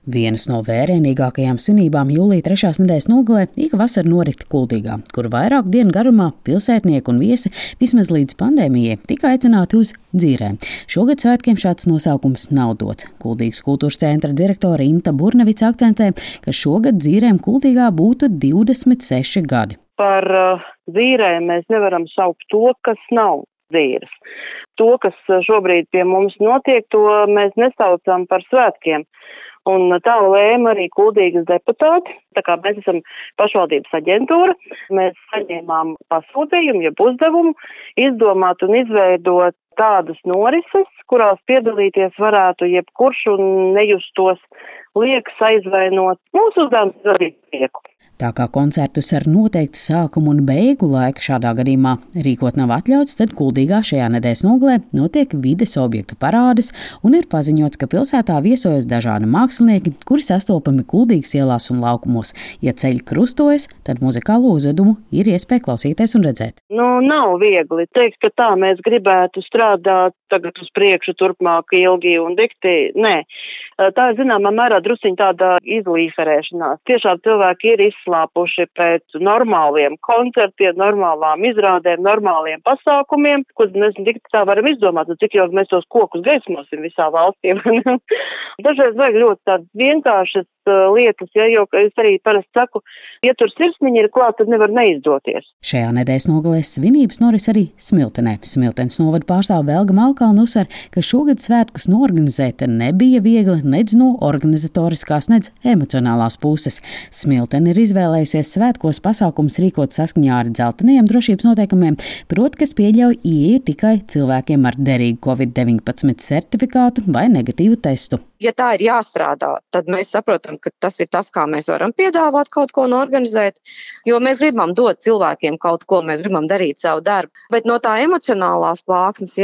Vienas no vērienīgākajām svinībām jūlija 3. nedēļas nogalē ik vasara norikta Kuldīgā, kur vairāku dienu garumā pilsētnieki un viesi vismaz līdz pandēmijai tika aicināti uz dzīrēm. Šogad svētkiem šāds nosaukums nav dots. Kuldīgas kultūras centra direktore Inta Burnevica akcentē, ka šogad dzīrēm Kuldīgā būtu 26 gadi. Par dzīrēm mēs nevaram saukt to, kas nav dzīres. To, kas šobrīd pie mums notiek, to mēs nesaucam par svētkiem. Un tā lēma arī Kuldīgas deputāti. Tā kā mēs esam pašvaldības aģentūra, mēs saņēmām pasūtījumu, jeb uzdevumu izdomāt un izveidot tādas norises, kurās piedalīties varētu jebkurš un nejustos liekas aizvainot. Mūsu uzdevums ir radīt prieku. Tā kā koncertus ar noteiktu sākumu un beigu laiku šādā gadījumā rīkot nav atļauts, tad Kuldīgā šajā nedēļas nogalē notiek vides objektu parādes un ir paziņots, ka pilsētā viesojas dažādi mākslinieki, kuri sastopami Kuldīgas ielās un laukumos. Ja ceļi krustojas, tad muzikālo uzvedumu ir iespēja klausīties un redzēt. Nav viegli teikt, ka tā mēs gribētu strādāt tagad uz priekšu turpmāk ilgi un dikti. Nē. Tā ir zināmā mērā drusciņ tāda izlīferēšanās. Tiešām cilvēki ir izslāpuši pēc normāliem koncertiem, normālām izrādēm, normāliem pasākumiem, ko nezinu, tik tā varam izdomāt, cik jau mēs tos kokus gaismosim visā valstī. Dažreiz vajag ļoti tādas vienkāršas lietas, jo es arī parasti saku, ja tur sirsniņi ir klāt, tad nevar neizdoties. Šajā nedēļas nogalē svinības noris arī Smiltenē. Smiltenes novada pārstāve Velga Malkalna uzsver, ka šogad svētkus noorganizēt nebija viegli nedz no organizatoriskās, nedz emocionālās puses. Smiltene ir izvēlējusies svētkos pasākumus rīkot saskaņā ar dzeltenajiem drošības noteikumiem, proti, kas pieļauj ieeju tikai cilvēkiem ar derīgu COVID-19 certifikātu vai negatīvu testu. Ja tā ir jāstrādā, tad mēs saprotam, ka tas ir tas, kā mēs varam piedāvāt kaut ko un organizēt, jo mēs gribam dot cilvēkiem kaut ko, mēs gribam darīt savu darbu. Bet no tā emocionālās plāksnes,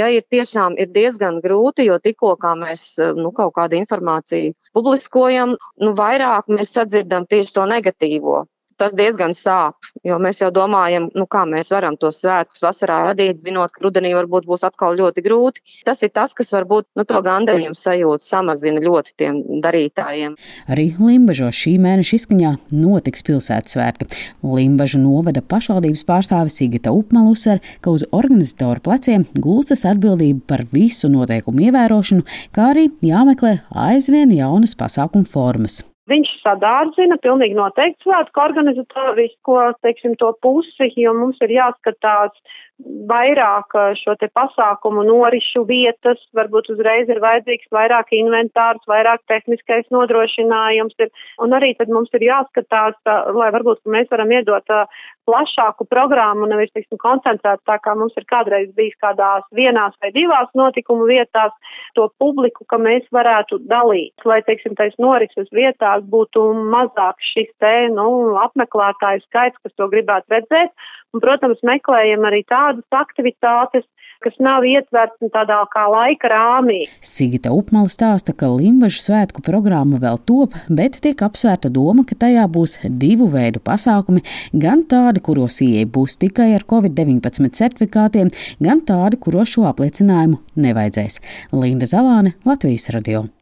ir diezgan grūti, jo tikko kā mēs kaut kādu informāciju publiskojam, vairāk mēs sadzirdam tieši to negatīvo. Tas diezgan sāp, jo mēs jau domājam, kā mēs varam tos svētkus vasarā radīt, zinot, ka rudenī varbūt būs atkal ļoti grūti. Tas ir tas, kas varbūt to gandarījumu sajūtu samazina ļoti tiem darītājiem. Arī Limbažos šī mēneša izskaņā notiks pilsētas svētki. Limbažu novada pašvaldības pārstāve Sigita Upmala uzsver, ka uz organizatoru pleciem gulstas atbildība par visu noteikumu ievērošanu, kā arī jāmeklē aizvien jaunas pasākumu formas. Viņš sadārdzina pilnīgi noteikti svētku organizatorisko, to pusi, jo mums ir jāskatās vairāk šo te pasākumu norišu vietas, varbūt uzreiz ir vajadzīgs vairāk inventārs, vairāk tehniskais nodrošinājums ir, un arī tad mums ir jāskatās, lai varbūt mēs varam iedot plašāku programmu, nevis, koncentrēt tā, kā mums ir kādreiz bijis kādās vienās vai divās notikumu vietās, to publiku, ka mēs varētu dalīt, lai, tais norises vietās būtu mazāk šis apmeklētāju skaits, kas to gribētu redzēt, un, protams, meklējam arī tādas aktivitātes, kas nav ietverts tādā kā laika rāmī. Sigita Upmala stāsta, ka Limbažu svētku programma vēl top, bet tiek apsvērta doma, ka tajā būs divu veidu pasākumi, gan tādi, kuros ieeja būs tikai ar COVID-19 certifikātiem, gan tādi, kuros šo apliecinājumu nevajadzēs. Linda Zalāne, Latvijas radio.